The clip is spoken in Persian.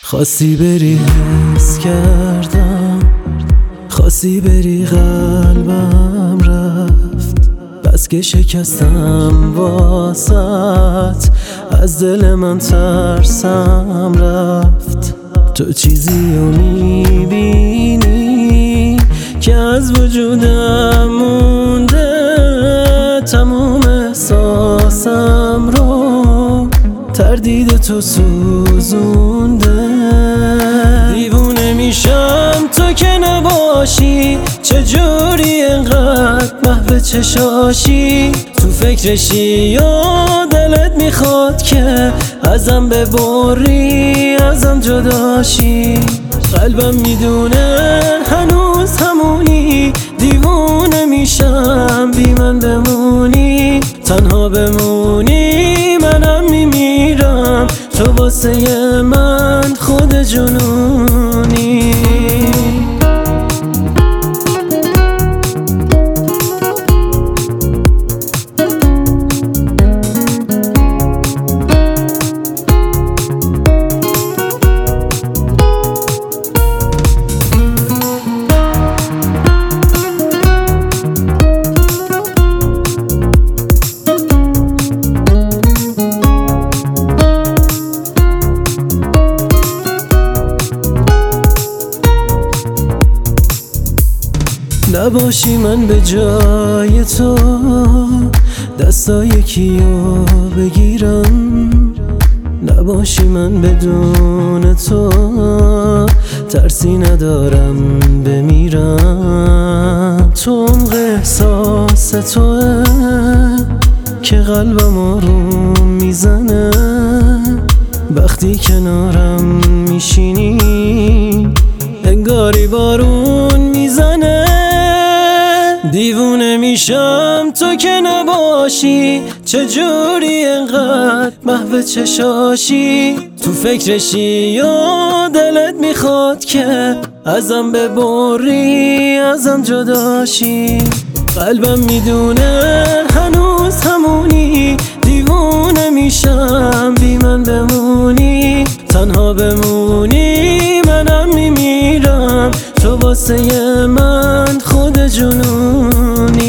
خواستی بری حس کردم، خواستی بری قلبم رفت، بس که شکستم واسط، از دل من ترسم رفت. تو چیزی رو میبینی که از وجودم مونده، تموم احساسم رو تردید تو سوزونده. دیوونه میشم تو که نباشی، چجوری انقدر محو چشاشی، تو فکرشی یا دلت میخواد که ازم ببری، ازم جداشی. قلبم میدونه هنوز همونی، دیوونه میشم بی من بمونی، تنها بمونی منم میمیرم، تو واسه من خود جنونی. نباشی من به جای تو دستای کیو بگیرم، نباشی من بدون تو ترسی ندارم بمیرم. تو عمق احساس توه که قلبم آروم میزنه، وقتی کنارم میشینی انگاری بارون میزنه. دیوونه میشم تو که نباشی، چجوری انقدر محو چشاشی، تو فکرشی یا دلت میخواد که ازم ببری، ازم جداشی. قلبم میدونه هنوز همونی، دیوونه میشم بی من بمونی، تنها بمونی منم میمیرم، تو واسه من خود جنونی.